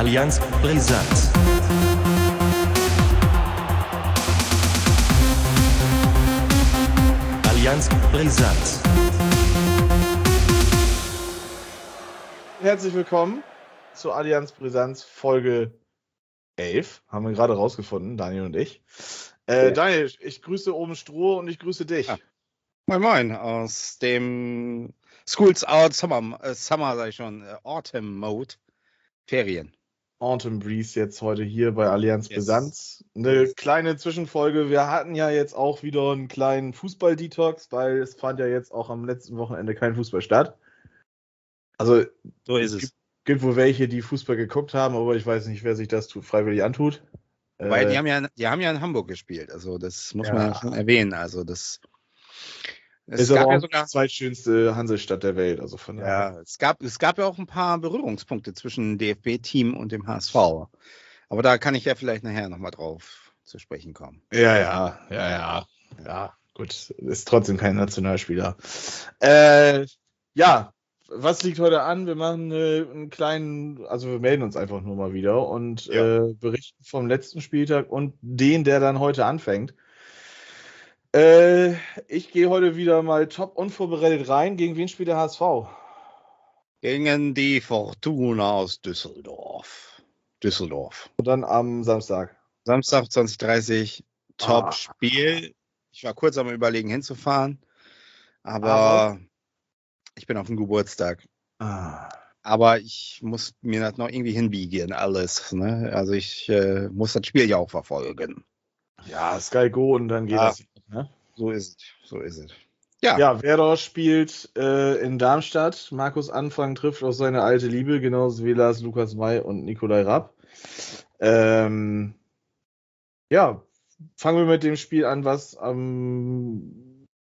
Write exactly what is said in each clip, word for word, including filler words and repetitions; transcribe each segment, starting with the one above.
Allianz Brisant. Allianz Brisant. Herzlich willkommen zu Allianz Brisant Folge elf. Haben wir gerade rausgefunden, Daniel und ich. Äh, ja. Daniel, ich grüße oben Stroh und ich grüße dich. Ja. Moin Moin aus dem Schools Out Summer, äh, Summer sag ich schon, äh, Autumn Mode, Ferien. Autumn Breeze jetzt heute hier bei Allianz yes. Brisant. Eine yes. kleine Zwischenfolge. Wir hatten ja jetzt auch wieder einen kleinen Fußball-Detox, weil es fand ja jetzt auch am letzten Wochenende kein Fußball statt. Also so ist es. es. Gibt wohl welche, die Fußball geguckt haben, aber ich weiß nicht, wer sich das tut, freiwillig antut. Weil äh, die haben ja, die haben ja in Hamburg gespielt, also das muss ja. man ja schon erwähnen. Also das es ist aber auch ja sogar die zweitschönste Hansestadt der Welt. Also von ja, es gab, es gab ja auch ein paar Berührungspunkte zwischen dem D F B-Team und dem H S V. Aber da kann ich ja vielleicht nachher nochmal drauf zu sprechen kommen. Ja, ja, ja, ja. Ja, gut. Ist trotzdem kein Nationalspieler. Äh, ja. Was liegt heute an? Wir machen äh, einen kleinen, also wir melden uns einfach nur mal wieder und ja. äh, berichten vom letzten Spieltag und den, der dann heute anfängt. Äh, ich gehe heute wieder mal top unvorbereitet rein. Gegen wen spielt der H S V? Gegen die Fortuna aus Düsseldorf. Düsseldorf. Und dann am Samstag. Samstag zwanzig Uhr dreißig, Top-Spiel. Ah. Ich war kurz am Überlegen hinzufahren, aber... aber ich bin auf dem Geburtstag. Ah. Aber ich muss mir das noch irgendwie hinbiegen, alles. Ne? Also ich äh, muss das Spiel ja auch verfolgen. Ja, Sky Go und dann geht ja, das. Ne? So ist es. So ist es. Ja, ja Werder spielt äh, in Darmstadt. Markus Anfang trifft auf seine alte Liebe, genauso wie Lars Lukas May und Nikolai Rapp. Ähm, ja, fangen wir mit dem Spiel an, was am... Ähm,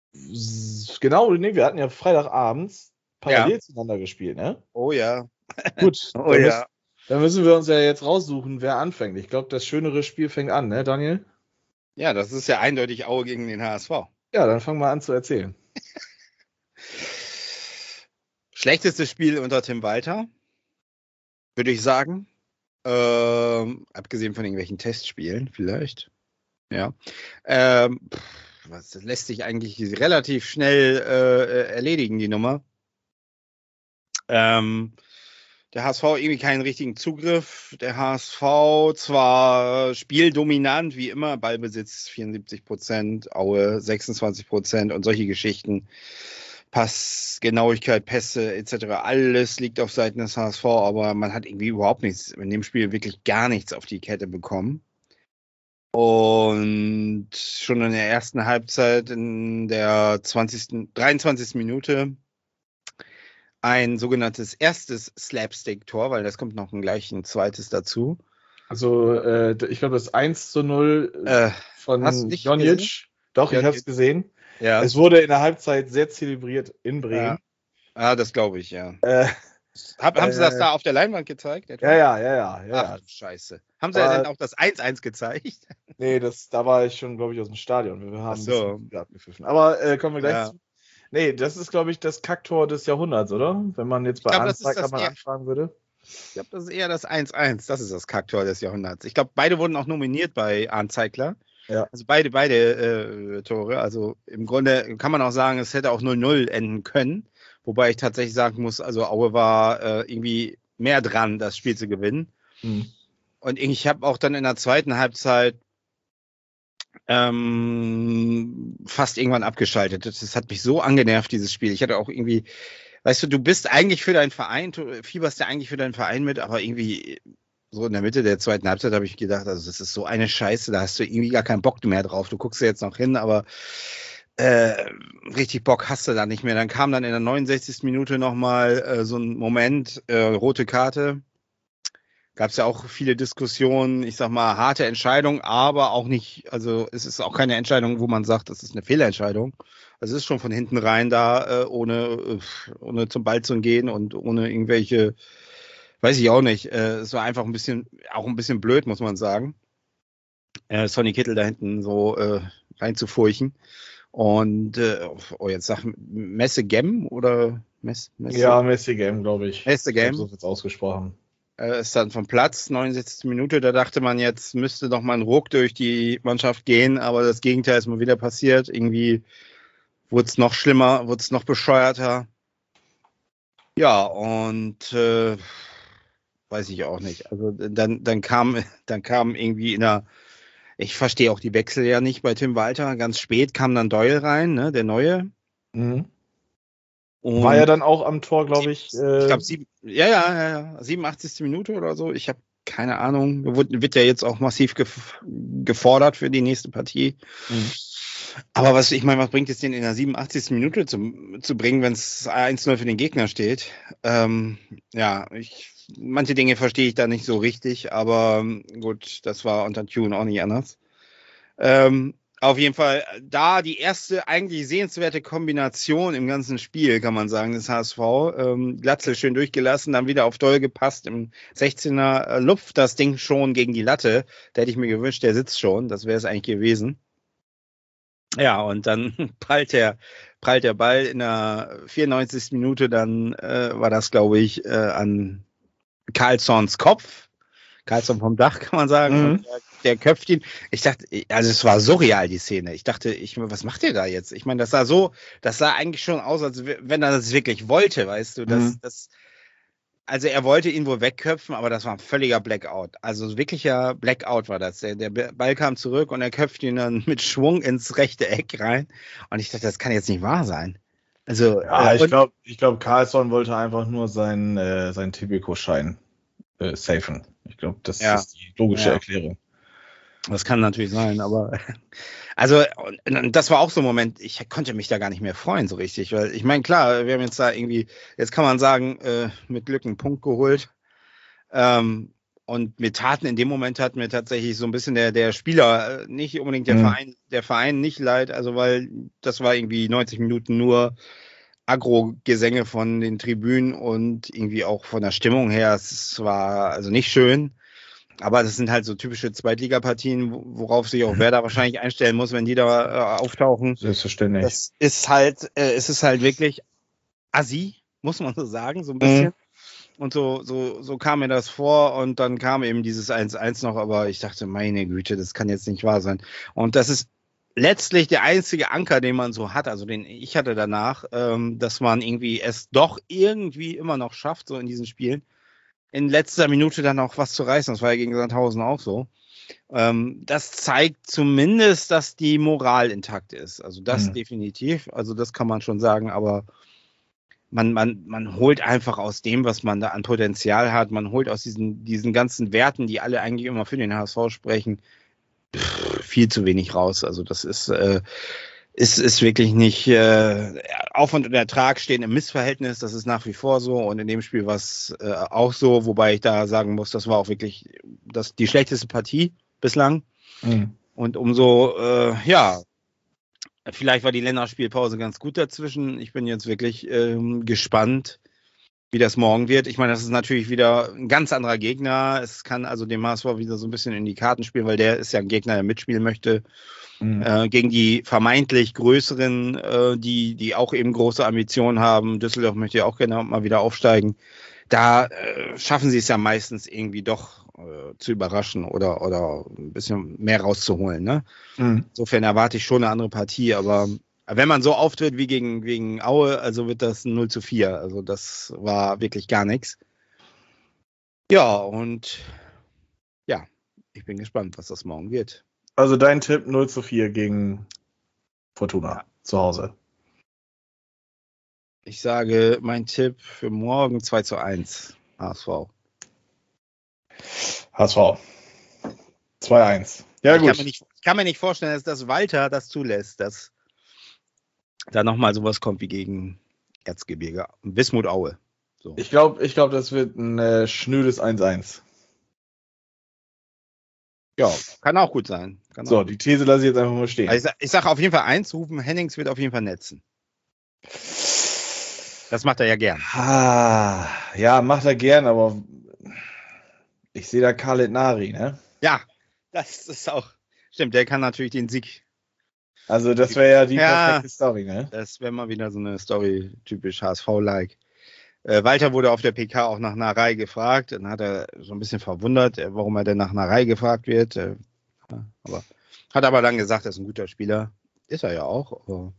Genau, nee, wir hatten ja Freitagabends parallel ja. zueinander gespielt, ne? Oh ja. Gut, oh dann, ja. müssen, dann müssen wir uns ja jetzt raussuchen, wer anfängt. Ich glaube, das schönere Spiel fängt an, ne, Daniel? Ja, das ist ja eindeutig Aue gegen den H S V. Ja, dann fang mal an zu erzählen. Schlechtestes Spiel unter Tim Walter, würde ich sagen. Ähm, abgesehen von irgendwelchen Testspielen, vielleicht. Ja. Ähm, Das lässt sich eigentlich relativ schnell äh, erledigen, die Nummer. Ähm, der H S V irgendwie keinen richtigen Zugriff. Der H S V zwar spieldominant, wie immer, Ballbesitz vierundsiebzig Prozent, Aue sechsundzwanzig Prozent und solche Geschichten. Passgenauigkeit, Pässe et cetera. Alles liegt auf Seiten des H S V, aber man hat irgendwie überhaupt nichts, in dem Spiel wirklich gar nichts auf die Kette bekommen. Und schon in der ersten Halbzeit, in der zwanzigsten, dreiundzwanzigsten Minute, ein sogenanntes erstes Slapstick-Tor, weil das kommt noch ein gleich ein zweites dazu. Also, äh, ich glaube, das eins zu null äh, von Jonic. Doch, ja, ich habe es gesehen. Ja. Es wurde in der Halbzeit sehr zelebriert in Bremen. Ja, ah, das glaube ich, ja. Äh, Hab, haben äh, Sie das da auf der Leinwand gezeigt? Etwa? Ja, ja, ja, ja. ja. Ach, scheiße. Haben Sie aber, denn auch das eins eins gezeigt? Nee, das, da war ich schon, glaube ich, aus dem Stadion. Wir haben Ach so. ein bisschen abgepfiffen. Aber äh, kommen wir gleich ja. zu. Nee, das ist, glaube ich, das Kacktor des Jahrhunderts, oder? Wenn man jetzt bei Anzeiger mal anfragen würde. Ich glaube, das ist eher das eins eins. Das ist das Kacktor des Jahrhunderts. Ich glaube, beide wurden auch nominiert bei Arndt Zeigler. Ja. Also beide, beide äh, Tore. Also im Grunde kann man auch sagen, es hätte auch null null enden können. Wobei ich tatsächlich sagen muss, also Aue war äh, irgendwie mehr dran, das Spiel zu gewinnen. Mhm. Und ich habe auch dann in der zweiten Halbzeit ähm, fast irgendwann abgeschaltet. Das, das hat mich so angenervt, dieses Spiel. Ich hatte auch irgendwie, weißt du, du bist eigentlich für deinen Verein, du fieberst ja eigentlich für deinen Verein mit, aber irgendwie so in der Mitte der zweiten Halbzeit habe ich gedacht, also das ist so eine Scheiße, da hast du irgendwie gar keinen Bock mehr drauf. Du guckst ja jetzt noch hin, aber äh, richtig Bock hast du da nicht mehr. Dann kam dann in der neunundsechzigsten Minute nochmal äh, so ein Moment, äh, rote Karte. Gab es ja auch viele Diskussionen, ich sag mal, harte Entscheidung, aber auch nicht, also es ist auch keine Entscheidung, wo man sagt, das ist eine Fehlentscheidung. Also es ist schon von hinten rein da, äh, ohne, äh, ohne zum Ball zu gehen und ohne irgendwelche, weiß ich auch nicht, äh, es war einfach ein bisschen, auch ein bisschen blöd, muss man sagen, äh, Sonny Kittel da hinten so äh, reinzufurchen. Und, äh, oh, jetzt sag Messe Gem oder Mess, Messe? Ja, Messe Gem, glaube ich. Messe Gem. So wird's ausgesprochen. äh, ist dann vom Platz, neunundsechzigste Minute, da dachte man, jetzt müsste noch mal ein Ruck durch die Mannschaft gehen, aber das Gegenteil ist mal wieder passiert. Irgendwie wurde es noch schlimmer, wurde es noch bescheuerter. Ja, und äh, weiß ich auch nicht. Also dann, dann kam, dann kam irgendwie in der, ich verstehe auch die Wechsel ja nicht bei Tim Walter. Ganz spät kam dann Doyle rein, ne, der Neue. Mhm. Und War ja dann auch am Tor, glaube ich. Äh, ich glaube, sieben, ja, ja, ja, ja, siebenundachtzigste Minute oder so. Ich habe keine Ahnung. Wird, wird ja jetzt auch massiv gef- gefordert für die nächste Partie. Mhm. Aber was, ich meine, was bringt es denn in der siebenundachtzigsten Minute zu, zu bringen, wenn es eins null für den Gegner steht? Ähm, ja, ich, manche Dinge verstehe ich da nicht so richtig, aber gut, das war unter Tune auch nicht anders. Ähm, auf jeden Fall, da die erste eigentlich sehenswerte Kombination im ganzen Spiel, kann man sagen, des H S V. Ähm, Glatzel schön durchgelassen, dann wieder auf Doll gepasst, im sechzehner äh, lupft das Ding schon gegen die Latte. Da hätte ich mir gewünscht, der sitzt schon, das wäre es eigentlich gewesen. Ja, und dann prallt der, prallt der Ball in der vierundneunzigsten Minute, dann äh, war das, glaube ich, äh, an Karlssons Kopf. Karlsson vom Dach, kann man sagen. Mhm. Und der, der köpft ihn. Ich dachte, also es war surreal, die Szene. Ich dachte, ich, was macht ihr da jetzt? Ich meine, das sah so, das sah eigentlich schon aus, als wenn er das wirklich wollte, weißt du. Das, Mhm. das, also er wollte ihn wohl wegköpfen, aber das war ein völliger Blackout. Also wirklicher Blackout war das. Der, der Ball kam zurück und er köpft ihn dann mit Schwung ins rechte Eck rein. Und ich dachte, das kann jetzt nicht wahr sein. Also, Ja, äh, ich und- glaube, ich glaub, Carlsson wollte einfach nur seinen, äh, seinen Tipico-Schein äh, safen. Ich glaube, das Ja. ist die logische Ja. Erklärung. Das kann natürlich sein, aber also und das war auch so ein Moment, ich konnte mich da gar nicht mehr freuen so richtig, weil ich meine, klar, wir haben jetzt da irgendwie, jetzt kann man sagen, äh, mit Glück einen Punkt geholt. Ähm, und mir taten in dem Moment hat mir tatsächlich so ein bisschen der, der Spieler, äh, nicht unbedingt der Mhm. Verein, der Verein nicht leid, also weil das war irgendwie neunzig Minuten nur Agro-Gesänge von den Tribünen und irgendwie auch von der Stimmung her, es war also nicht schön. Aber das sind halt so typische Zweitligapartien, wo- worauf sich auch Werder wahrscheinlich einstellen muss, wenn die da äh, auftauchen. Selbstverständlich. Das ist halt, äh, es ist halt wirklich assi, muss man so sagen, so ein Mhm. bisschen. Und so, so, so kam mir das vor und dann kam eben dieses eins eins noch, aber ich dachte, meine Güte, das kann jetzt nicht wahr sein. Und das ist letztlich der einzige Anker, den man so hat, also den ich hatte danach, ähm, dass man irgendwie es doch irgendwie immer noch schafft, so in diesen Spielen, in letzter Minute dann auch was zu reißen. Das war ja gegen Sandhausen auch so. Ähm, das zeigt zumindest, dass die Moral intakt ist. Also das Mhm. definitiv. Also das kann man schon sagen, aber man, man, man holt einfach aus dem, was man da an Potenzial hat, man holt aus diesen, diesen ganzen Werten, die alle eigentlich immer für den H S V sprechen, pff, viel zu wenig raus. Also das ist, äh, ist, ist wirklich nicht, äh, Aufwand und Ertrag stehen im Missverhältnis, das ist nach wie vor so und in dem Spiel war es äh, auch so, wobei ich da sagen muss, das war auch wirklich das, die schlechteste Partie bislang Mhm. und umso, äh, ja, vielleicht war die Länderspielpause ganz gut dazwischen. Ich bin jetzt wirklich ähm, gespannt, wie das morgen wird. Ich meine, das ist natürlich wieder ein ganz anderer Gegner. Es kann also dem H S V wieder so ein bisschen in die Karten spielen, weil der ist ja ein Gegner, der mitspielen möchte. Mhm. Äh, gegen die vermeintlich größeren, äh, die, die auch eben große Ambitionen haben. Düsseldorf möchte ja auch gerne mal wieder aufsteigen. Da äh, schaffen sie es ja meistens irgendwie doch äh, zu überraschen oder, oder ein bisschen mehr rauszuholen. Ne? Mhm. Insofern erwarte ich schon eine andere Partie, aber wenn man so auftritt wie gegen, gegen Aue, also wird das ein null zu vier. Also das war wirklich gar nichts. Ja, und ja, ich bin gespannt, was das morgen wird. Also dein Tipp null zu vier gegen Fortuna Ja. zu Hause. Ich sage, mein Tipp für morgen zwei zu eins H S V. H S V. zwei eins. Ja, ich, gut. kann mir nicht, ich kann mir nicht vorstellen, dass das Walter das zulässt, dass da nochmal sowas kommt wie gegen Erzgebirge. Wismut Aue. So. Ich glaube, ich glaub, das wird ein äh, schnödes eins eins. Ja, kann auch gut sein. Kann So, auch die These lasse ich jetzt einfach mal stehen. Also ich, sag, ich sage auf jeden Fall eins, Rufen Hennings wird auf jeden Fall netzen. Das macht er ja gern. Ah, ja, macht er gern, aber ich sehe da Khaled Nari, ne? Ja, das ist auch. Stimmt, der kann natürlich den Sieg. Also das wäre ja die Ja. perfekte Story, ne? Das wäre mal wieder so eine Story, typisch H S V-like. Äh, Walter wurde auf der P K auch nach Narei gefragt. Dann hat er so ein bisschen verwundert, äh, warum er denn nach Narei gefragt wird. Äh, ja, aber hat aber dann gesagt, er ist ein guter Spieler. Ist er ja auch. Aber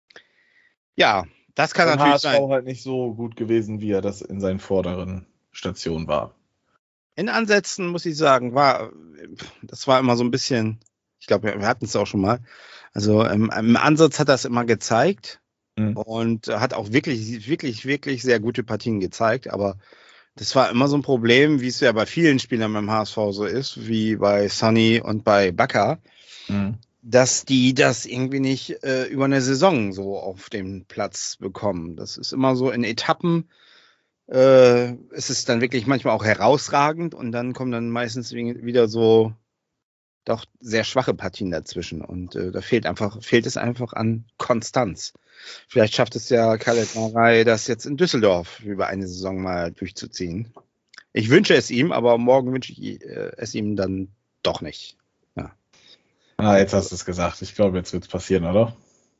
ja, das kann Beim natürlich H S V sein. halt nicht so gut gewesen, wie er das in seinen vorderen Stationen war. In Ansätzen muss ich sagen, war das war immer so ein bisschen, ich glaube, wir hatten es auch schon mal. Also im, im Ansatz hat er es immer gezeigt Mhm. und hat auch wirklich, wirklich, wirklich sehr gute Partien gezeigt. Aber das war immer so ein Problem, wie es ja bei vielen Spielern beim H S V so ist, wie bei Sonny und bei Bakker, Mhm. dass die das irgendwie nicht äh, über eine Saison so auf den Platz bekommen. Das ist immer so in Etappen. Äh, es ist dann wirklich manchmal auch herausragend und dann kommen dann meistens wieder so doch sehr schwache Partien dazwischen und äh, da fehlt einfach fehlt es einfach an Konstanz. Vielleicht schafft es ja Khaled Narei, das jetzt in Düsseldorf über eine Saison mal durchzuziehen. Ich wünsche es ihm, aber morgen wünsche ich äh, es ihm dann doch nicht. Ja. Ah, jetzt hast du es gesagt. Ich glaube, jetzt wird es passieren, oder?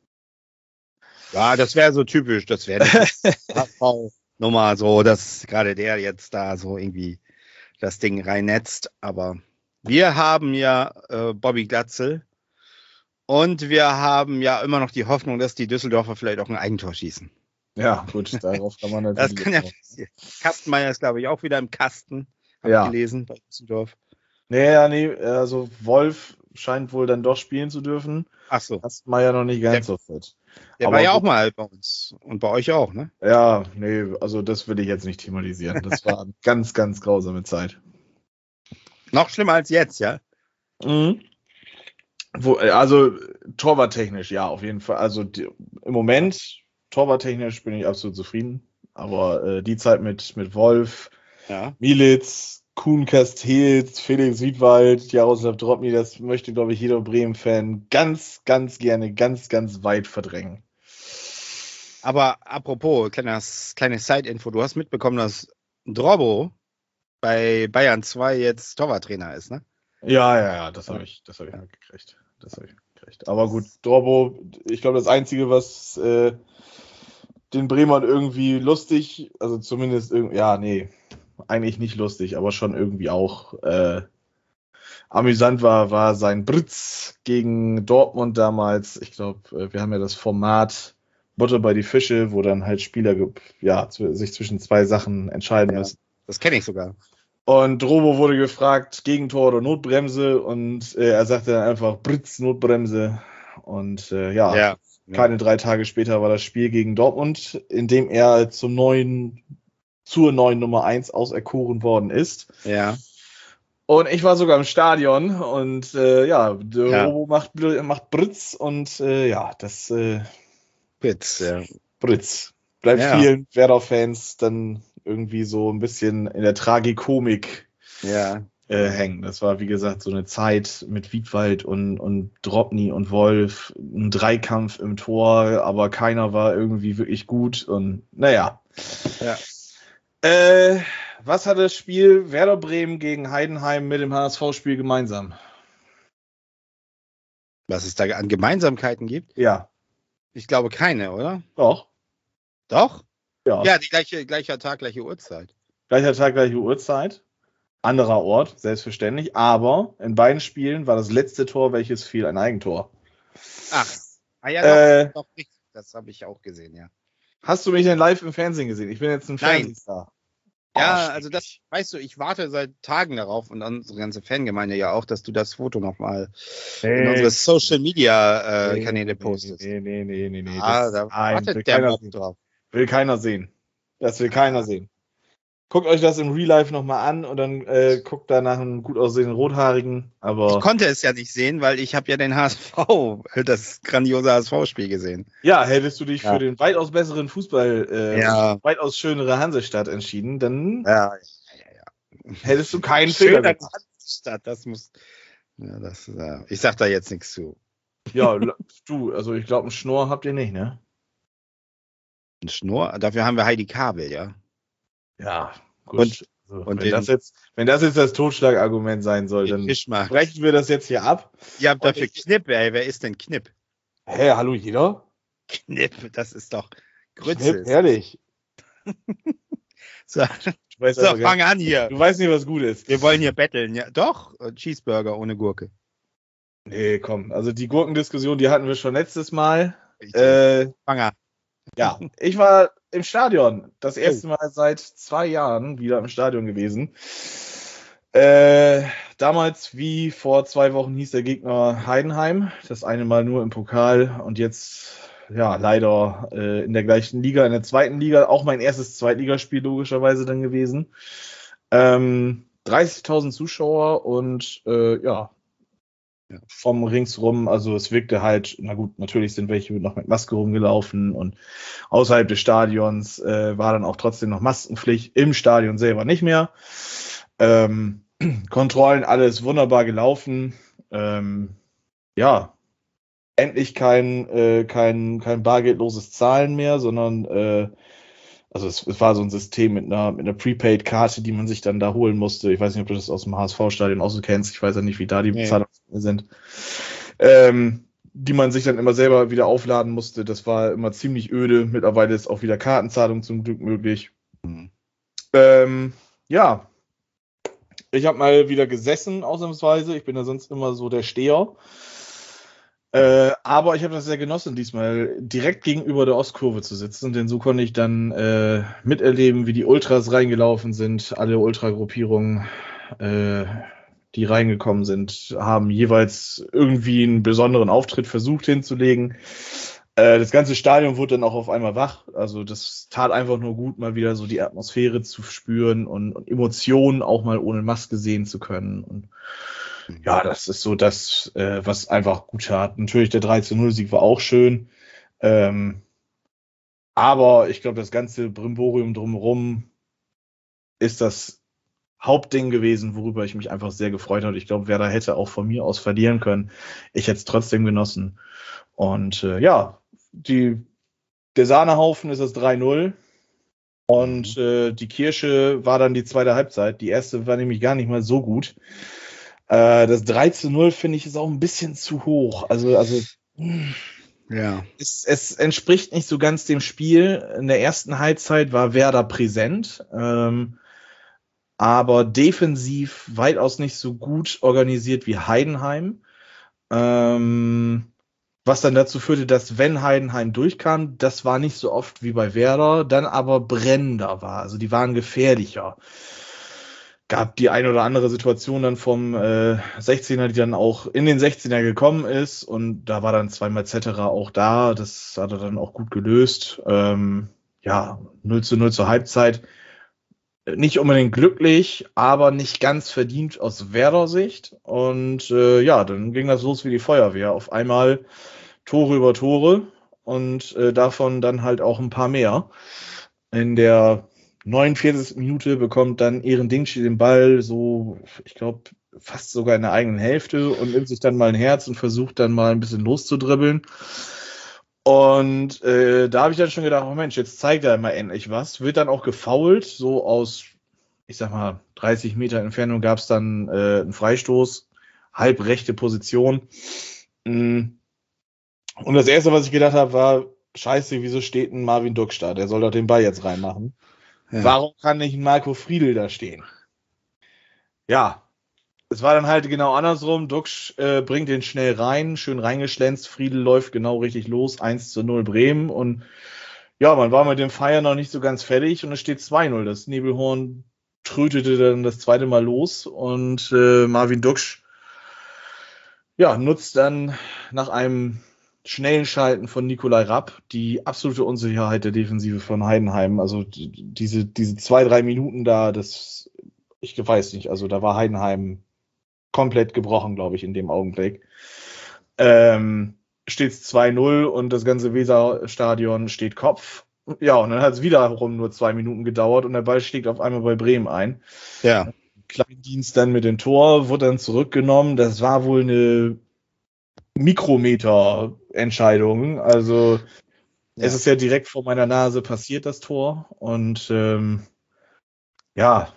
Ja, das wäre so typisch. Das wäre H S V-Nummer so, dass gerade der jetzt da so irgendwie das Ding reinnetzt. Aber wir haben ja äh, Bobby Glatzel und wir haben ja immer noch die Hoffnung, dass die Düsseldorfer vielleicht auch ein Eigentor schießen. Ja, gut, darauf kann man natürlich. Das kann ja passieren. Kastenmeier ist, glaube ich, auch wieder im Kasten, habe Ja. ich gelesen bei Düsseldorf. Nee, ja, nee, also Wolf scheint wohl dann doch spielen zu dürfen. Ach so, Kastenmeier noch nicht ganz Der- so fit. der Aber war ja auch gut. mal bei uns und bei euch auch, ne? Ja, nee, also das will ich jetzt nicht thematisieren. Das war eine ganz, ganz grausame Zeit. Noch schlimmer als jetzt, ja? Mhm. Wo, also torwarttechnisch, ja, auf jeden Fall. Also die, im Moment, torwarttechnisch bin ich absolut zufrieden. Aber äh, die Zeit mit, mit Wolf, Ja. Mielitz, Kuhn Castells, Felix Wiedwald, Jaroslav Drobny, das möchte, glaube ich, jeder Bremen-Fan ganz, ganz gerne, ganz, ganz weit verdrängen. Aber apropos, kleines, kleine Side-Info, du hast mitbekommen, dass Drobo bei Bayern zwei jetzt Torwarttrainer ist, ne? Ja, ja, ja, das habe ich, das habe ich mitgekriegt. Das habe ich mitgekriegt. Aber gut, Drobo, ich glaube, das Einzige, was äh, den Bremern irgendwie lustig, also zumindest irgendwie, ja, nee, eigentlich nicht lustig, aber schon irgendwie auch äh, amüsant war, war sein Britz gegen Dortmund damals. Ich glaube, wir haben ja das Format Butter bei die Fische, wo dann halt Spieler ja, sich zwischen zwei Sachen entscheiden Ja. müssen. Das kenne ich sogar. Und Drobo wurde gefragt, Gegentor oder Notbremse, und äh, er sagte dann einfach Britz, Notbremse. Und äh, ja, Ja. keine drei Tage später war das Spiel gegen Dortmund, in dem er zum neuen, zur neuen Nummer eins auserkoren worden ist. Ja. Und ich war sogar im Stadion und äh, ja, der Ja. Robo macht, macht Britz und äh, ja, das äh, Witz, ja. Britz. Bleibt Ja. vielen Werder-Fans dann irgendwie so ein bisschen in der Tragikomik Ja. äh, hängen. Das war, wie gesagt, so eine Zeit mit Wiedwald und, und Drobny und Wolf, ein Dreikampf im Tor, aber keiner war irgendwie wirklich gut und naja. Ja. Äh, was hat das Spiel Werder Bremen gegen Heidenheim mit dem H S V-Spiel gemeinsam? Was es da an Gemeinsamkeiten gibt? Ja, Ich glaube keine, oder? doch. Doch? Ja. Ja, die gleiche, gleicher Tag, gleiche Uhrzeit. Gleicher Tag, gleiche Uhrzeit. Anderer Ort, selbstverständlich. Aber in beiden Spielen war das letzte Tor, welches fiel, ein Eigentor. Ach. Ah ja, doch, Äh, doch richtig. Das habe ich auch gesehen, ja. Hast du mich denn live im Fernsehen gesehen? Ich bin jetzt ein Nein. Fernsehstar. Ja, Oh, also das, weißt du, ich warte seit Tagen darauf und unsere ganze Fangemeinde ja auch, dass du das Foto nochmal in unsere Social Media äh, Kanäle postest. Nee, nee, nee, nee, nee. Ah, Das, da nein, will wartet der keiner Mob sehen. drauf. Will keiner sehen. Das will keiner sehen. Guckt euch das im Real Life nochmal an und dann äh, guckt da nach einem gut aussehenden Rothaarigen. Aber Ich konnte es ja nicht sehen, weil ich habe ja den H S V, das grandiose H S V-Spiel gesehen. ja, hättest du dich Ja. für den weitaus besseren Fußball, äh, Ja. weitaus schönere Hansestadt entschieden, dann Ja, ja, ja. hättest du keinen Fehler Schöner gemacht. Stadt, das muss. Ja, das, äh, ich sag da jetzt nichts zu. Ja, la- du, also ich glaube, einen Schnorr habt ihr nicht, ne? Ein Schnurr, dafür haben wir Heidi Kabel, ja. Ja, gut. Und- also, und wenn, den- das jetzt, wenn das jetzt das Totschlagargument sein soll, Den dann Fischmarkt. brechen wir das jetzt hier ab. Ihr habt Und dafür ich- Knipp, ey. Wer ist denn Knipp? Hä, hallo jeder? Knipp, das ist doch Knipp, Grütze. herrlich. So, Du weißt, so aber gar- fang an hier. du weißt nicht, was gut ist. Wir wollen hier betteln. Ja, doch, äh, Cheeseburger ohne Gurke. Nee, komm. Also die Gurkendiskussion, die hatten wir schon letztes Mal. Richtig. Äh, Fang an. ja, ich war im Stadion. Das erste Mal seit zwei Jahren wieder im Stadion gewesen. Äh, damals, wie vor zwei Wochen, hieß der Gegner Heidenheim. Das eine Mal nur im Pokal und jetzt, ja, leider äh, in der gleichen Liga, in der zweiten Liga. Auch mein erstes Zweitligaspiel logischerweise dann gewesen. Ähm, dreißigtausend Zuschauer und äh, ja, Ja. vom ringsrum, also es wirkte halt, na gut, natürlich sind welche noch mit Maske rumgelaufen und außerhalb des Stadions äh, war dann auch trotzdem noch Maskenpflicht, im Stadion selber nicht mehr. Ähm, Kontrollen, alles wunderbar gelaufen. Ähm, ja, endlich kein, äh, kein, kein bargeldloses Zahlen mehr, sondern äh, also es, es war so ein System mit einer, mit einer Prepaid-Karte, die man sich dann da holen musste. Ich weiß nicht, ob du das aus dem H S V-Stadion auch so kennst. Ich weiß ja nicht, wie da die Nee. Zahlungsmittel sind. Ähm, die man sich dann immer selber wieder aufladen musste. Das war immer ziemlich öde. Mittlerweile ist auch wieder Kartenzahlung zum Glück möglich. Mhm. Ähm, ja, ich habe mal wieder gesessen, ausnahmsweise. Ich bin ja sonst immer so der Steher. Äh, aber ich habe das sehr genossen, diesmal direkt gegenüber der Ostkurve zu sitzen, denn so konnte ich dann äh, miterleben, wie die Ultras reingelaufen sind. Alle Ultragruppierungen, äh, die reingekommen sind, haben jeweils irgendwie einen besonderen Auftritt versucht hinzulegen. Äh, das ganze Stadion wurde dann auch auf einmal wach. Also das tat einfach nur gut, mal wieder so die Atmosphäre zu spüren und, und Emotionen auch mal ohne Maske sehen zu können. Und ja, das ist so das, äh, was einfach gut tat. Natürlich, der drei zu null Sieg war auch schön. Ähm, aber ich glaube, das ganze Brimborium drumherum ist das Hauptding gewesen, worüber ich mich einfach sehr gefreut habe. Ich glaube, Werder hätte auch von mir aus verlieren können. Ich hätte es trotzdem genossen. Und äh, ja, die, der Sahnehaufen ist das drei null. Und äh, die Kirsche war dann die zweite Halbzeit. Die erste war nämlich gar nicht mal so gut. Äh, das drei zu null finde ich ist auch ein bisschen zu hoch. Also, also Ja. es, es entspricht nicht so ganz dem Spiel. In der ersten Halbzeit war Werder präsent, ähm, aber defensiv weitaus nicht so gut organisiert wie Heidenheim. Ähm, was dann dazu führte, dass wenn Heidenheim durchkam, das war nicht so oft wie bei Werder, dann aber brennender war. Also die waren gefährlicher. Gab die ein oder andere Situation dann vom äh, sechzehner, die dann auch in den sechzehner gekommen ist und da war dann zweimal Zetterer auch da, das hat er dann auch gut gelöst. Ähm, ja, null zu null zur Halbzeit. Nicht unbedingt glücklich, aber nicht ganz verdient aus Werder-Sicht. Und äh, ja, dann ging das los wie die Feuerwehr. Auf einmal Tore über Tore und äh, davon dann halt auch ein paar mehr. In der neunundvierzigsten Minute bekommt dann Ehren-Dingschi den Ball so, ich glaube, fast sogar in der eigenen Hälfte und nimmt sich dann mal ein Herz und versucht dann mal ein bisschen loszudribbeln. Und äh, da habe ich dann schon gedacht, oh Mensch, jetzt zeigt er mal endlich was. Wird dann auch gefoult, so aus, ich sag mal, dreißig Meter Entfernung gab es dann äh, einen Freistoß, halbrechte Position. Und das Erste, was ich gedacht habe, war, scheiße, wieso steht ein Marvin Duksch da? Der soll doch den Ball jetzt reinmachen. Ja. Warum kann nicht ein Marco Friedl da stehen? Ja, es war dann halt genau andersrum. Duksch äh, bringt den schnell rein, schön reingeschlänzt. Friedl läuft genau richtig los, eins zu null Bremen. Und ja, man war mit dem Feiern noch nicht so ganz fertig und es steht zwei null. Das Nebelhorn trötete dann das zweite Mal los und äh, Marvin Duksch ja, nutzt dann nach einem schnellen Schalten von Nikolai Rapp die absolute Unsicherheit der Defensive von Heidenheim. Also die, diese, diese zwei, drei Minuten da, das, ich weiß nicht, also da war Heidenheim komplett gebrochen, glaube ich, in dem Augenblick. Ähm, steht es zwei null und das ganze Weserstadion steht Kopf. Ja, und dann hat es wiederum nur zwei Minuten gedauert und der Ball schlägt auf einmal bei Bremen ein. Ja. Kleindienst dann mit dem Tor, wurde dann zurückgenommen. Das war wohl eine Mikrometer-Entscheidung. Also Ja. es ist ja direkt vor meiner Nase passiert, das Tor. Und ähm, ja,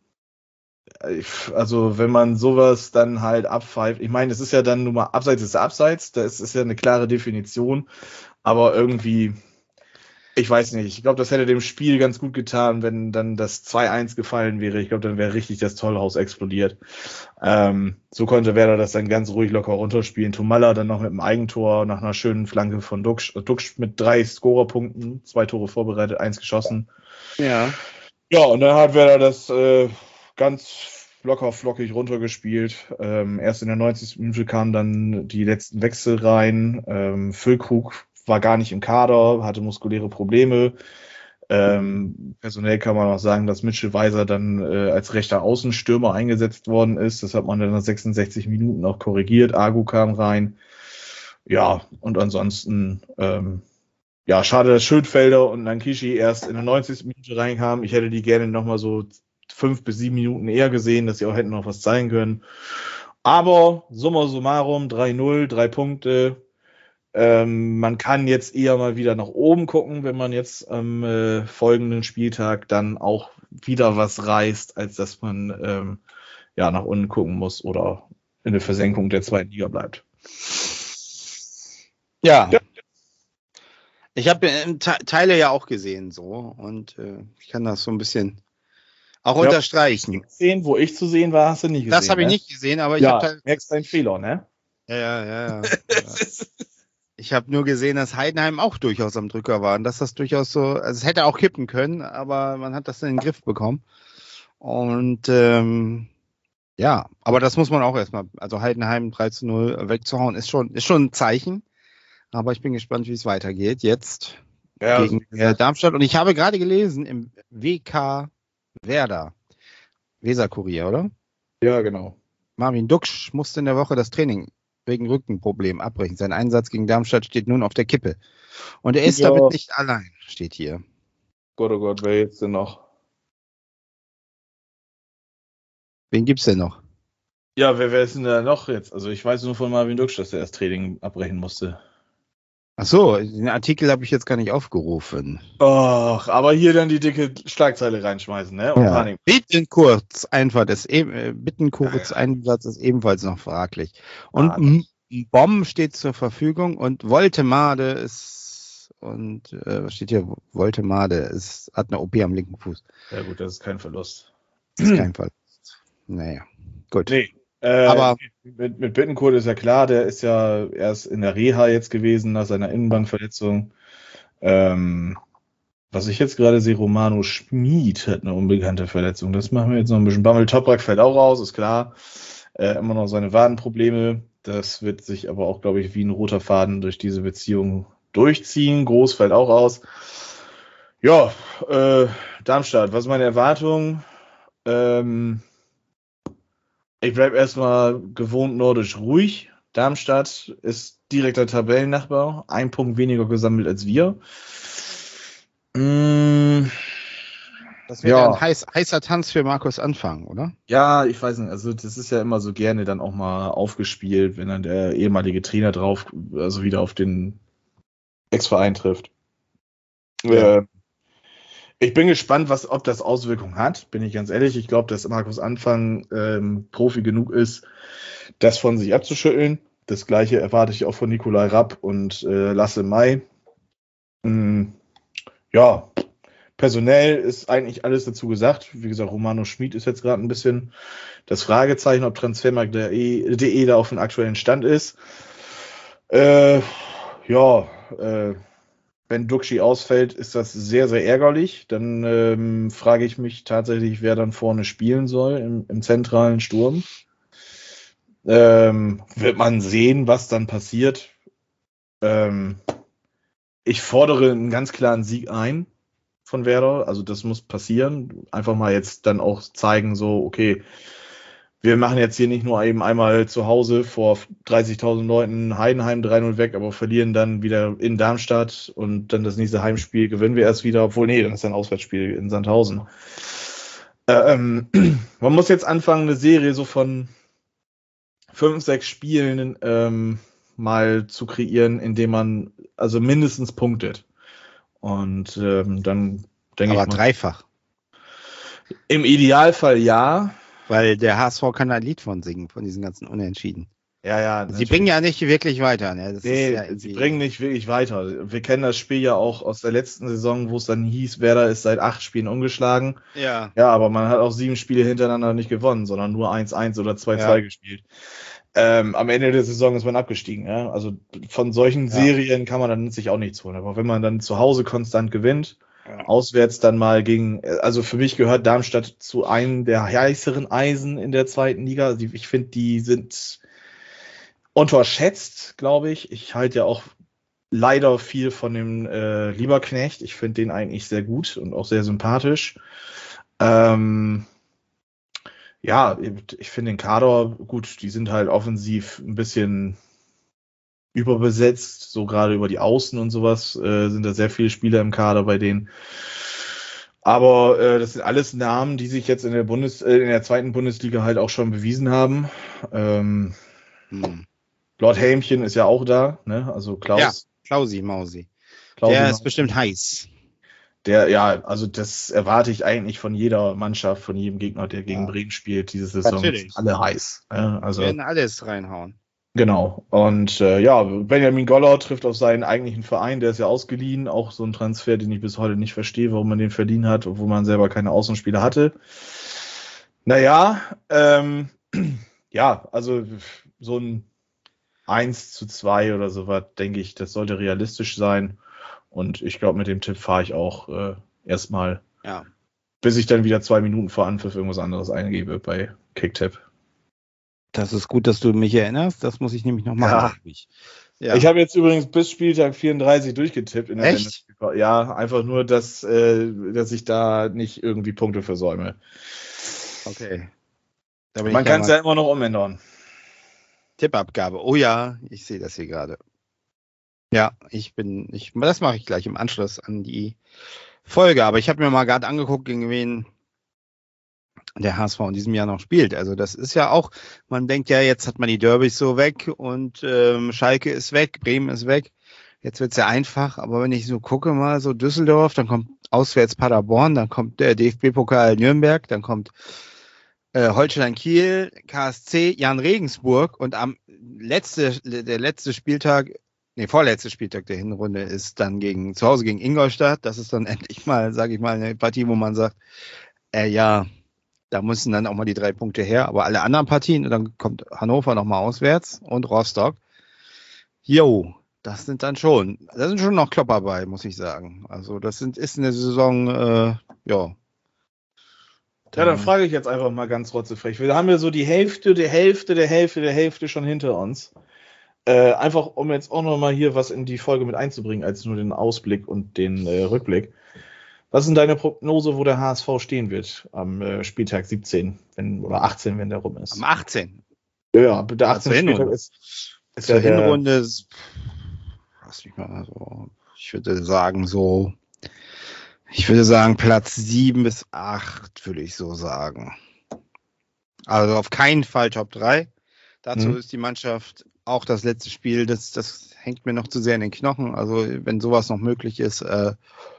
also wenn man sowas dann halt abpfeift, ich meine, es ist ja dann nun mal abseits ist abseits, das ist ja eine klare Definition, aber irgendwie Ich weiß nicht. Ich glaube, das hätte dem Spiel ganz gut getan, wenn dann das zwei eins gefallen wäre. Ich glaube, dann wäre richtig das Tollhaus explodiert. Ähm, so konnte Werder das dann ganz ruhig locker runterspielen. Tomalla dann noch mit einem Eigentor nach einer schönen Flanke von Duxch. Duxch mit drei Scorerpunkten, zwei Tore vorbereitet, eins geschossen. Ja. Ja, und dann hat Werder das äh, ganz locker flockig runtergespielt. Ähm, erst in der neunzigsten Minute kamen dann die letzten Wechsel rein. Ähm, Füllkrug war gar nicht im Kader, hatte muskuläre Probleme. Ähm, personell kann man auch sagen, dass Mitchell Weiser dann äh, als rechter Außenstürmer eingesetzt worden ist. Das hat man dann nach sechsundsechzig Minuten auch korrigiert. Agu kam rein. Ja, und ansonsten, ähm, ja, schade, dass Schönfelder und Nankishi erst in der neunzigsten Minute reinkamen. Ich hätte die gerne nochmal so fünf bis sieben Minuten eher gesehen, dass sie auch hätten noch was zeigen können. Aber summa summarum, drei null, drei Punkte. Ähm, man kann jetzt eher mal wieder nach oben gucken, wenn man jetzt am äh, folgenden Spieltag dann auch wieder was reißt, als dass man ähm, ja nach unten gucken muss oder in der Versenkung der zweiten Liga bleibt. Ja. ja. Ich habe äh, Teile ja auch gesehen so und äh, ich kann das so ein bisschen auch ja, unterstreichen. Gesehen, wo ich zu sehen war, hast du nie gesehen. Das habe ich ne? nicht gesehen, aber ich ja, habe halt, merkst deinen Fehler, ne? Ja, ja, ja. ja. Ich habe nur gesehen, dass Heidenheim auch durchaus am Drücker war und dass das durchaus so, also es hätte auch kippen können, aber man hat das in den Griff bekommen. Und ähm, ja, aber das muss man auch erstmal, also Heidenheim drei zu null wegzuhauen, ist schon, ist schon ein Zeichen. Aber ich bin gespannt, wie es weitergeht jetzt ja, gegen äh, Darmstadt. Und ich habe gerade gelesen im W K Werder, Weser-Kurier, oder? Ja, genau. Marvin Duxch musste in der Woche das Training wegen Rückenproblem abbrechen. Sein Einsatz gegen Darmstadt steht nun auf der Kippe. Und er ist ja. damit nicht allein, steht hier. Gott, oh Gott, wer jetzt denn noch? Wen gibt's denn noch? Ja, wer, wer ist denn da noch jetzt? Also ich weiß nur von Marvin Duxch, dass er das Training abbrechen musste. Ach so, den Artikel habe ich jetzt gar nicht aufgerufen. Och, aber hier dann die dicke Schlagzeile reinschmeißen, ne? Und ja. Bittenkurz Einsatz ist äh, Bittenkurz ja, ja. Einsatz ist ebenfalls noch fraglich. Und ah, Bomb steht zur Verfügung und Woltemade ist und äh, was steht hier? Woltemade ist hat eine O P am linken Fuß. Ja gut, das ist kein Verlust. Das ist kein Verlust. Naja, gut. Nee. Äh, aber mit, mit Bittencourt ist ja klar, der ist ja erst in der Reha jetzt gewesen nach seiner Innenbankverletzung. Ähm, was ich jetzt gerade sehe, Romano Schmid hat eine unbekannte Verletzung. Das machen wir jetzt noch ein bisschen. Bammel Toprak fällt auch raus, ist klar. Äh, immer noch seine Wadenprobleme. Das wird sich aber auch, glaube ich, wie ein roter Faden durch diese Beziehung durchziehen. Groß fällt auch aus. Ja, äh, Darmstadt, was ist meine Erwartung? Ähm, Ich bleibe erstmal gewohnt nordisch ruhig. Darmstadt ist direkter Tabellennachbar. Ein Punkt weniger gesammelt als wir. Mm, das wäre ja ein heiß, heißer Tanz für Markus Anfang, oder? Ja, ich weiß nicht. Also das ist ja immer so gerne dann auch mal aufgespielt, wenn dann der ehemalige Trainer drauf, also wieder auf den Ex-Verein trifft. Ja. Äh, Ich bin gespannt, was, ob das Auswirkungen hat, bin ich ganz ehrlich. Ich glaube, dass Markus Anfang ähm, Profi genug ist, das von sich abzuschütteln. Das Gleiche erwarte ich auch von Nikolai Rapp und äh, Lasse May. Mm, ja, personell ist eigentlich alles dazu gesagt. Wie gesagt, Romano Schmid ist jetzt gerade ein bisschen das Fragezeichen, ob Transfermarkt punkt de da auf dem aktuellen Stand ist. Äh, ja, äh, Wenn Duxchi ausfällt, ist das sehr, sehr ärgerlich. Dann ähm, frage ich mich tatsächlich, wer dann vorne spielen soll im, im zentralen Sturm. Ähm, wird man sehen, was dann passiert. Ähm, ich fordere einen ganz klaren Sieg ein von Werder. Also das muss passieren. Einfach mal jetzt dann auch zeigen, so, okay, wir machen jetzt hier nicht nur eben einmal zu Hause vor dreißigtausend Leuten Heidenheim drei null weg, aber verlieren dann wieder in Darmstadt und dann das nächste Heimspiel gewinnen wir erst wieder, obwohl, nee, dann ist ein Auswärtsspiel in Sandhausen. Ähm, man muss jetzt anfangen, eine Serie so von fünf, sechs Spielen ähm, mal zu kreieren, indem man also mindestens punktet. Und ähm, dann denke ich mal. Aber dreifach. Im Idealfall ja. Weil der H S V kann ein Lied von singen, von diesen ganzen Unentschieden. Ja, ja. Sie natürlich. bringen ja nicht wirklich weiter. Ne? Das Nee, ist ja sie irgendwie- bringen nicht wirklich weiter. Wir kennen das Spiel ja auch aus der letzten Saison, wo es dann hieß, Werder ist seit acht Spielen ungeschlagen. Ja, Ja, aber man hat auch sieben Spiele hintereinander nicht gewonnen, sondern nur eins eins oder zwei zwei Ja. gespielt. Ähm, am Ende der Saison ist man abgestiegen. Ja? Also von solchen Ja. Serien kann man dann sich auch nichts holen. Aber wenn man dann zu Hause konstant gewinnt, Ja. auswärts dann mal gegen, also für mich gehört Darmstadt zu einem der heißeren Eisen in der zweiten Liga. Also ich finde, die sind unterschätzt, glaube ich. Ich halte ja auch leider viel von dem äh, Lieberknecht. Ich finde den eigentlich sehr gut und auch sehr sympathisch. Ähm, ja, ich finde den Kader gut. Die sind halt offensiv ein bisschen überbesetzt, so gerade über die Außen und sowas äh, sind da sehr viele Spieler im Kader bei denen. Aber äh, das sind alles Namen, die sich jetzt in der Bundes äh, in der zweiten Bundesliga halt auch schon bewiesen haben. Ähm, Hm. Lord Helmchen ist ja auch da, ne? Also Klaus. Ja, Klausi Mausi. Klausi Der Mausi. ist bestimmt heiß. Der, ja, also das erwarte ich eigentlich von jeder Mannschaft, von jedem Gegner, der gegen Ja. Bremen spielt, diese Saison. Natürlich. Alle heiß. Ne? Also, Wir werden alles reinhauen. genau. Und äh, ja, Benjamin Goller trifft auf seinen eigentlichen Verein, der ist ja ausgeliehen. Auch so ein Transfer, den ich bis heute nicht verstehe, warum man den verliehen hat, obwohl man selber keine Außenspieler hatte. Naja, ähm, ja, also so ein eins zu zwei oder sowas, denke ich, das sollte realistisch sein. Und ich glaube, mit dem Tipp fahre ich auch äh, erstmal, Ja. bis ich dann wieder zwei Minuten vor Anpfiff irgendwas anderes eingebe bei Kicktipp. Das ist gut, dass du mich erinnerst. Das muss ich nämlich noch machen. Ja. glaub Ich, ja. Ich habe jetzt übrigens bis Spieltag vierunddreißig durchgetippt. In der Echt? Bundesliga. Ja, einfach nur, dass, äh, dass ich da nicht irgendwie Punkte versäume. Okay. Da bin Man ich kann es mal- ja immer noch umändern. Tippabgabe. Oh ja, ich sehe das hier gerade. Ja, ich bin, ich, das mache ich gleich im Anschluss an die Folge. Aber ich habe mir mal gerade angeguckt, gegen wen der H S V in diesem Jahr noch spielt. Also das ist ja auch, man denkt ja, jetzt hat man die Derbys so weg und ähm, Schalke ist weg, Bremen ist weg. Jetzt wird's ja einfach, aber wenn ich so gucke mal, so Düsseldorf, dann kommt auswärts Paderborn, dann kommt der D F B-Pokal Nürnberg, dann kommt äh, Holstein Kiel, K S C, Jan Regensburg und am letzte, der letzte Spieltag, nee, vorletzte Spieltag der Hinrunde ist dann gegen zu Hause gegen Ingolstadt. Das ist dann endlich mal, sage ich mal, eine Partie, wo man sagt, äh, ja, da müssen dann auch mal die drei Punkte her. Aber alle anderen Partien, und dann kommt Hannover nochmal auswärts und Rostock. Jo, das sind dann schon, da sind schon noch Klopper bei, muss ich sagen. Also das sind, ist eine Saison, äh, ja. Ja, dann frage ich jetzt einfach mal ganz rotzefrech. Wir haben ja so die Hälfte, der Hälfte, der Hälfte, der Hälfte schon hinter uns. Äh, einfach, um jetzt auch noch mal hier was in die Folge mit einzubringen, als nur den Ausblick und den äh, Rückblick. Was ist denn deine Prognose, wo der H S V stehen wird am äh, Spieltag siebzehn wenn, oder achtzehn, wenn der rum ist? Am achtzehnten. Ja, ja, der Ja, achtzehnte zur Spieltag Hinrunde. ist, ist Zur ja der, Hinrunde, ist- lass mich mal so, ich würde sagen so, ich würde sagen Platz sieben bis acht, würde ich so sagen. Also auf keinen Fall Top drei. Dazu Mhm. ist die Mannschaft auch das letzte Spiel, das, das hängt mir noch zu sehr in den Knochen. Also wenn sowas noch möglich ist, äh,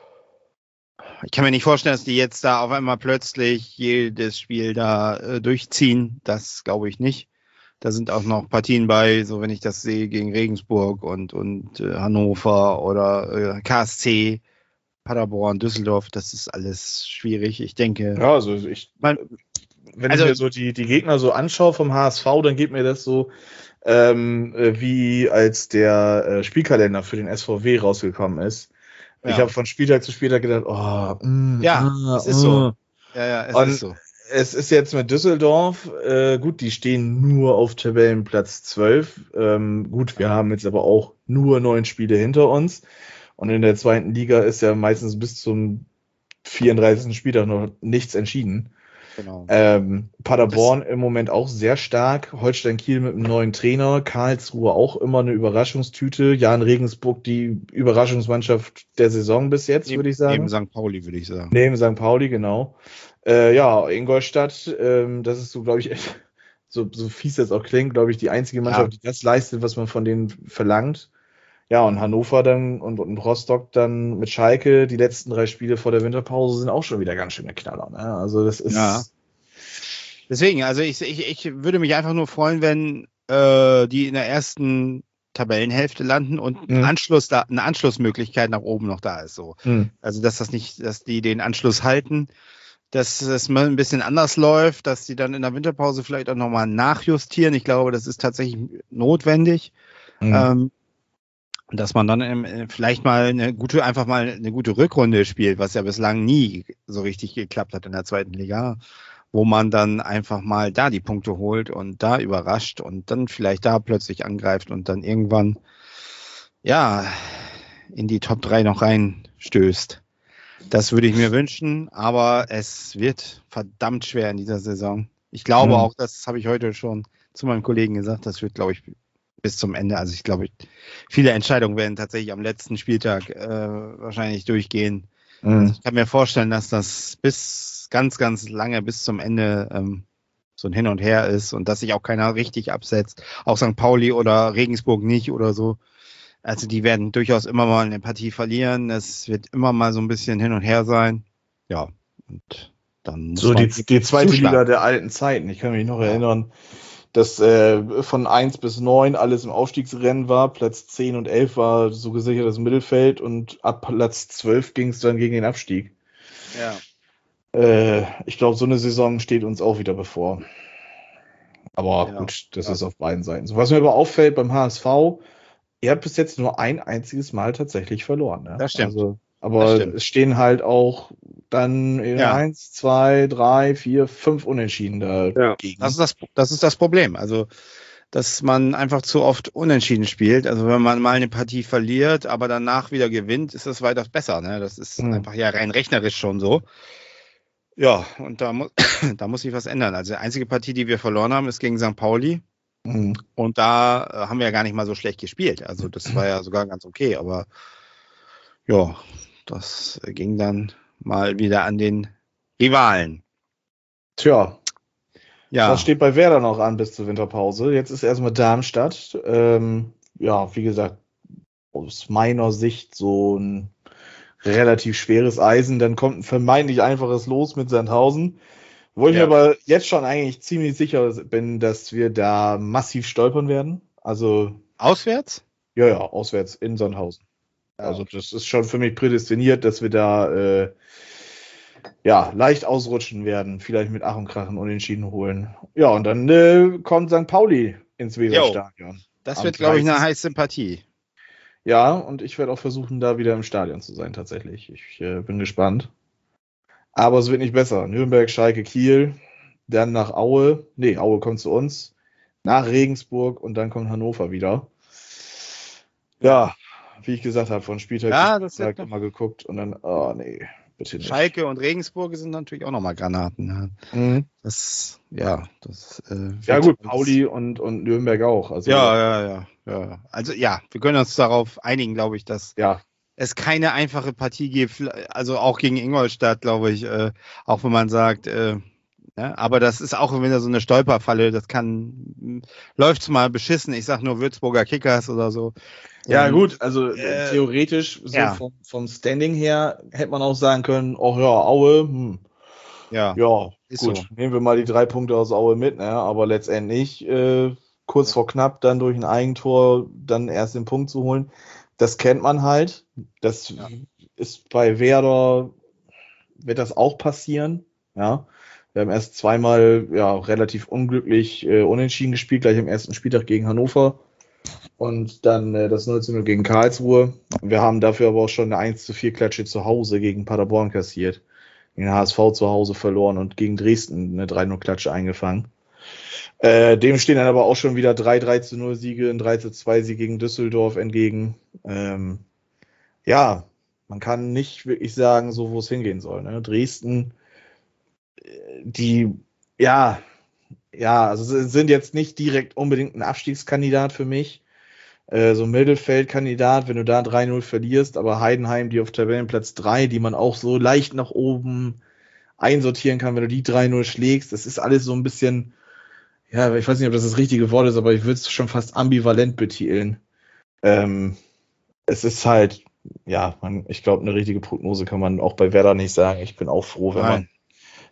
ich kann mir nicht vorstellen, dass die jetzt da auf einmal plötzlich jedes Spiel da äh, durchziehen. Das glaube ich nicht. Da sind auch noch Partien bei, so wenn ich das sehe, gegen Regensburg und, und äh, Hannover oder äh, K S C, Paderborn, Düsseldorf. Das ist alles schwierig. Ich denke, ja, also ich, man, wenn Also- ich mir so die, die Gegner so anschaue vom H S V, dann geht mir das so ähm, äh, wie als der äh, Spielkalender für den S V W rausgekommen ist. Ja. Ich habe von Spieltag zu Spieltag gedacht, oh, mm, Ja, ah, es ist so. uh. ja, ja, es Und- ist so. Es ist jetzt mit Düsseldorf, äh, gut, die stehen nur auf Tabellenplatz zwölf. Ähm, gut, wir haben jetzt aber auch nur neun Spiele hinter uns. Und in der zweiten Liga ist ja meistens bis zum vierunddreißigsten Spieltag noch nichts entschieden. Genau. Ähm, Paderborn im Moment auch sehr stark. Holstein Kiel mit einem neuen Trainer. Karlsruhe auch immer eine Überraschungstüte. Jan Regensburg die Überraschungsmannschaft der Saison bis jetzt, würde ich sagen. Neben Sankt Pauli, würde ich sagen. Neben Sankt Pauli, genau. Äh, ja, Ingolstadt, ähm, das ist so, glaube ich, so, so fies das auch klingt, glaube ich, die einzige Mannschaft, Ja. die das leistet, was man von denen verlangt. Ja, und Hannover dann und, und Rostock dann mit Schalke, die letzten drei Spiele vor der Winterpause sind auch schon wieder ganz schöne Knaller. Ne? Also das ist. Ja. Deswegen, also ich, ich, ich würde mich einfach nur freuen, wenn äh, die in der ersten Tabellenhälfte landen und ein Mhm. Anschluss da, eine Anschlussmöglichkeit nach oben noch da ist. So. Hm. Also dass das nicht, dass die den Anschluss halten, dass es mal ein bisschen anders läuft, dass die dann in der Winterpause vielleicht auch nochmal nachjustieren. Ich glaube, das ist tatsächlich notwendig. Hm. Ähm, dass man dann ähm, vielleicht mal eine gute, einfach mal eine gute Rückrunde spielt, was ja bislang nie so richtig geklappt hat in der zweiten Liga, wo man dann einfach mal da die Punkte holt und da überrascht und dann vielleicht da plötzlich angreift und dann irgendwann, ja, in die Top drei noch reinstößt. Das würde ich mir wünschen, aber es wird verdammt schwer in dieser Saison. Ich glaube Mhm. auch, das habe ich heute schon zu meinem Kollegen gesagt, das wird, glaube ich, bis zum Ende. Also ich glaube, viele Entscheidungen werden tatsächlich am letzten Spieltag äh, wahrscheinlich durchgehen. Hm. Also ich kann mir vorstellen, dass das bis ganz, ganz lange, bis zum Ende ähm, so ein Hin und Her ist und dass sich auch keiner richtig absetzt. Auch Sankt Pauli oder Regensburg nicht oder so. Also die werden durchaus immer mal eine Partie verlieren. Es wird immer mal so ein bisschen hin und her sein. Ja, und dann muss So man die, die zweite zuschlagen. Liga der alten Zeiten. Ich kann mich noch Ja. erinnern, dass äh, von eins bis neun alles im Aufstiegsrennen war. Platz zehn und elf war so gesichertes Mittelfeld und ab Platz zwölf ging es dann gegen den Abstieg. Ja. Äh, ich glaube, so eine Saison steht uns auch wieder bevor. Aber Genau. gut, das Ja. ist auf beiden Seiten so. Was mir aber auffällt beim H S V, ihr habt bis jetzt nur ein einziges Mal tatsächlich verloren. Ne? Das stimmt. Also, aber Das stimmt. es stehen halt auch dann in Ja. eins, zwei, drei, vier, fünf Unentschieden dagegen. Das ist das, das ist das Problem. Also, dass man einfach zu oft unentschieden spielt. Also, wenn man mal eine Partie verliert, aber danach wieder gewinnt, ist das weitaus besser. Ne? Das ist Hm. einfach ja rein rechnerisch schon so. Ja, und da, mu da muss sich was ändern. Also, die einzige Partie, die wir verloren haben, ist gegen Sankt Pauli. Hm. Und da äh, haben wir ja gar nicht mal so schlecht gespielt. Also, das war ja sogar ganz okay. Aber ja, das ging dann mal wieder an den Rivalen. Tja, Ja, was steht bei Werder noch an bis zur Winterpause? Jetzt ist erstmal Darmstadt. Ähm, ja, wie gesagt, aus meiner Sicht so ein relativ schweres Eisen. Dann kommt ein vermeintlich einfaches Los mit Sandhausen. Wo ich Ja. mir aber jetzt schon eigentlich ziemlich sicher bin, dass wir da massiv stolpern werden. Also, auswärts? ja, ja, auswärts in Sandhausen. Ja. Also, das ist schon für mich prädestiniert, dass wir da äh, ja, leicht ausrutschen werden. Vielleicht mit Ach und Krach einen Unentschieden holen. Ja, und dann äh, kommt Sankt Pauli ins Weserstadion. Das Am wird, glaube ich, eine dreißigsten heiße Partie. Ja, und ich werde auch versuchen, da wieder im Stadion zu sein, tatsächlich. Ich äh, bin gespannt. Aber es wird nicht besser. Nürnberg, Schalke, Kiel, dann nach Aue. Nee, Aue kommt zu uns. Nach Regensburg und dann kommt Hannover wieder. Ja, wie ich gesagt habe, von Spieltag Ja, zu das Spieltag wird noch- immer geguckt und dann, oh nee, bitte nicht. Schalke und Regensburg sind natürlich auch nochmal Granaten. Ja. Mhm. Das, ja, das. Äh, Ja wird gut, uns- Pauli und, und Nürnberg auch. Also, Ja, ja, ja, ja. Also ja, wir können uns darauf einigen, glaube ich, dass ja, es keine einfache Partie gibt. Also auch gegen Ingolstadt, glaube ich, äh, auch wenn man sagt, äh, ja, aber das ist auch wieder so eine Stolperfalle. Das kann läuft's mal beschissen. Ich sag nur Würzburger Kickers oder so. Ja, Ähm, gut, also äh, theoretisch, so ja. vom, vom Standing her, hätte man auch sagen können, oh ja, Aue, hm, Ja, ja, ist gut, so. nehmen wir mal die drei Punkte aus Aue mit, ne? Aber letztendlich, äh, kurz vor knapp, dann durch ein Eigentor, dann erst den Punkt zu holen, das kennt man halt. Das Ja. ist bei Werder, wird das auch passieren, ja. Wir haben erst zweimal, ja, relativ unglücklich äh, unentschieden gespielt, gleich am ersten Spieltag gegen Hannover. Und dann äh, das null zu null gegen Karlsruhe. Wir haben dafür aber auch schon eine eins zu vier Klatsche zu Hause gegen Paderborn kassiert. Gegen den H S V zu Hause verloren und gegen Dresden eine drei null Klatsche eingefangen. Äh, dem stehen dann aber auch schon wieder drei drei zu null Siege, ein drei zu zwei Sieg gegen Düsseldorf entgegen. Ähm, ja, man kann nicht wirklich sagen, so wo es hingehen soll. Ne? Dresden, äh, die, ja, ja, also sie sind jetzt nicht direkt unbedingt ein Abstiegskandidat für mich. Äh, so ein Mittelfeldkandidat, wenn du da drei null verlierst, aber Heidenheim, die auf Tabellenplatz drei, die man auch so leicht nach oben einsortieren kann, wenn du die drei null schlägst, das ist alles so ein bisschen, ja, ich weiß nicht, ob das das richtige Wort ist, aber ich würde es schon fast ambivalent betiteln. Ähm, es ist halt, ja, man, ich glaube, eine richtige Prognose kann man auch bei Werder nicht sagen. Ich bin auch froh, wenn Nein. man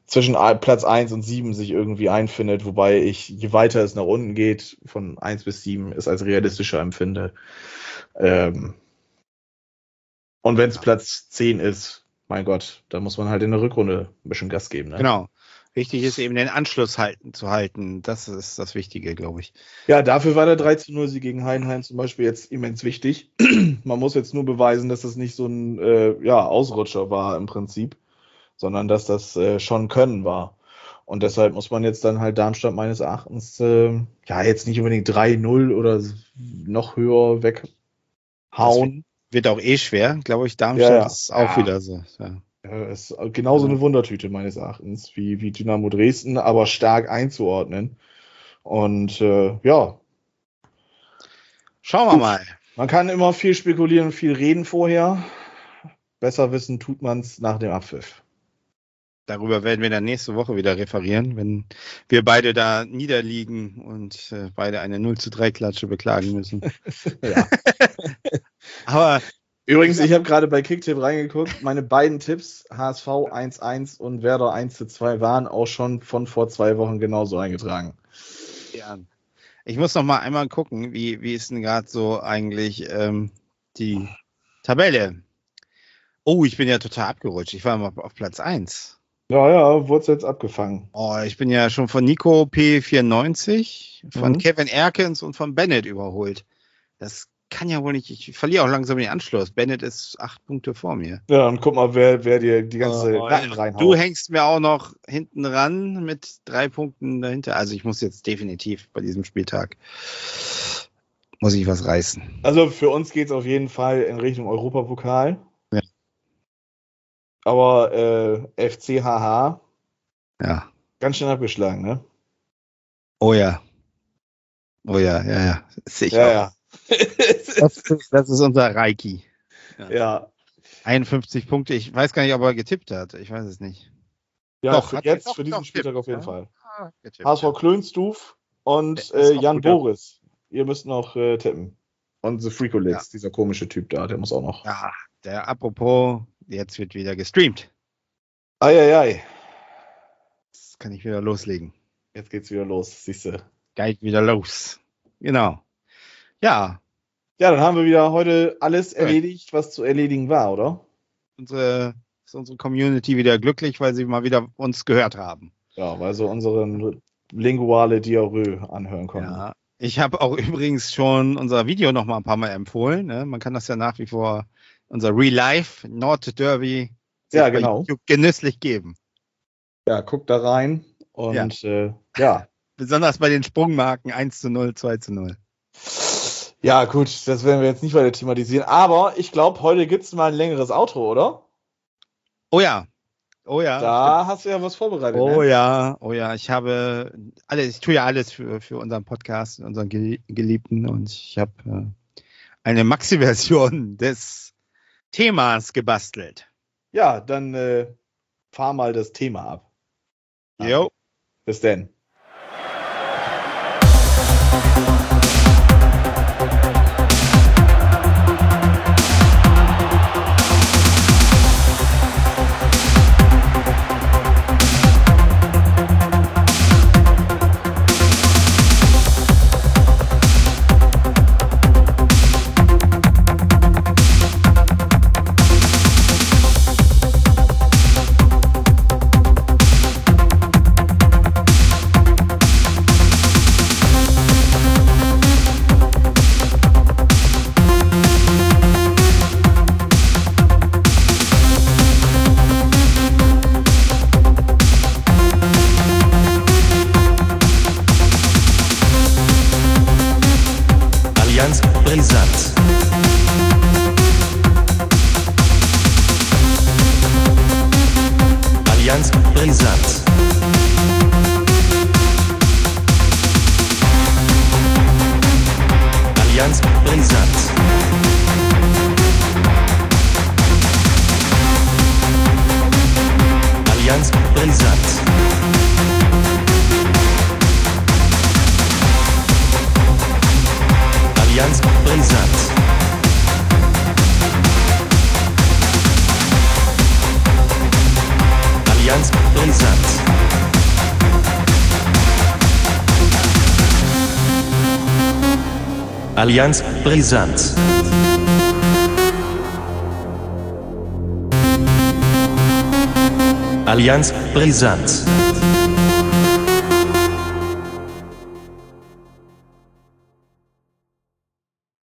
zwischen Platz eins und sieben sich irgendwie einfindet, wobei ich, je weiter es nach unten geht, von eins bis sieben, es als realistischer empfinde. Ähm und wenn es ja. Platz zehn ist, mein Gott, da muss man halt in der Rückrunde ein bisschen Gas geben. Ne? Genau. Wichtig ist eben den Anschluss halten, zu halten. Das ist das Wichtige, glaube ich. Ja, dafür war der drei zu null Sieg gegen Heidenheim zum Beispiel jetzt immens wichtig. Man muss jetzt nur beweisen, dass das nicht so ein äh, ja, Ausrutscher war im Prinzip, sondern dass das äh, schon Können war. Und deshalb muss man jetzt dann halt Darmstadt meines Erachtens äh, ja jetzt nicht unbedingt drei null oder noch höher weghauen. Wird auch eh schwer, glaube ich. Darmstadt ja, ja. ist auch ja. wieder so. Ja. Ja, ist genauso eine Wundertüte meines Erachtens wie, wie Dynamo Dresden, aber stark einzuordnen. Und äh, ja. Schauen wir Gut. mal. Man kann immer viel spekulieren und viel reden vorher. Besser wissen tut man es nach dem Abpfiff. Darüber werden wir dann nächste Woche wieder referieren, wenn wir beide da niederliegen und äh, beide eine null zu drei Klatsche beklagen müssen. Ja. Aber übrigens, ich habe gerade bei Kicktipp reingeguckt. Meine beiden Tipps, H S V eins eins und Werder eins zu zwei, waren auch schon von vor zwei Wochen genauso eingetragen. Ja. Ich muss noch mal einmal gucken, wie, wie ist denn gerade so eigentlich ähm, die Tabelle? Oh, ich bin ja total abgerutscht. Ich war mal auf Platz eins. Ja, ja, wurde jetzt abgefangen. Oh, ich bin ja schon von Nico P vierundneunzig, von mhm. Kevin Erkens und von Bennett überholt. Das kann ja wohl nicht, ich verliere auch langsam den Anschluss. Bennett ist acht Punkte vor mir. Ja, und guck mal, wer, wer dir die ganze oh, Nacht reinhaut. Du hängst mir auch noch hinten ran mit drei Punkten dahinter. Also ich muss jetzt definitiv bei diesem Spieltag, muss ich was reißen. Also für uns geht es auf jeden Fall in Richtung Europapokal. Ja. Aber äh, F C H H, ja, ganz schön abgeschlagen, ne? Oh ja. Oh ja, ja, ja. Sicher. Ja, ja. Das, das ist unser Reiki. Ja. ja. einundfünfzig Punkte. Ich weiß gar nicht, ob er getippt hat. Ich weiß es nicht. Ja, doch, für jetzt, doch, für diesen doch, Spieltag tippt, auf jeden ja? Fall. Ah, getippt, H S V ja. Klönstuf und äh, Jan Boris. Ihr müsst noch äh, tippen. Und The Freakolix, ja. Dieser komische Typ da, der muss auch noch. Ja, der apropos, jetzt wird wieder gestreamt. Eieiei. Das kann ich wieder loslegen. Jetzt geht's wieder los, siehst du. Geht wieder los. Genau. Ja. Ja, dann haben wir wieder heute alles erledigt, was zu erledigen war, oder? Unsere, ist unsere Community wieder glücklich, weil sie mal wieder uns gehört haben. Ja, weil sie unseren linguale Diarrhoe anhören konnten. Ja. Ich habe auch übrigens schon unser Video noch mal ein paar Mal empfohlen. Ne? Man kann das ja nach wie vor, unser Real Life Nord Derby, ja, genau, genüsslich geben. Ja, guck da rein und ja. Äh, ja. Besonders bei den Sprungmarken eins zu null, zwei zu null. Ja, gut, das werden wir jetzt nicht weiter thematisieren. Aber ich glaube, heute gibt es mal ein längeres Outro, oder? Oh ja. Oh ja. Da stimmt. Hast du ja was vorbereitet. Oh ne? ja, oh ja. Ich habe alles, ich tue ja alles für, für unseren Podcast, unseren Geliebten. Und ich habe äh, eine Maxi-Version des Themas gebastelt. Ja, dann äh, fahr mal das Thema ab. Jo. Bis denn. Brisant. Allianz Brisant. Allianz Brisant. Allianz Brisant. Allianz Brisant. Allianz brisant. Allianz brisant. Allianz brisant.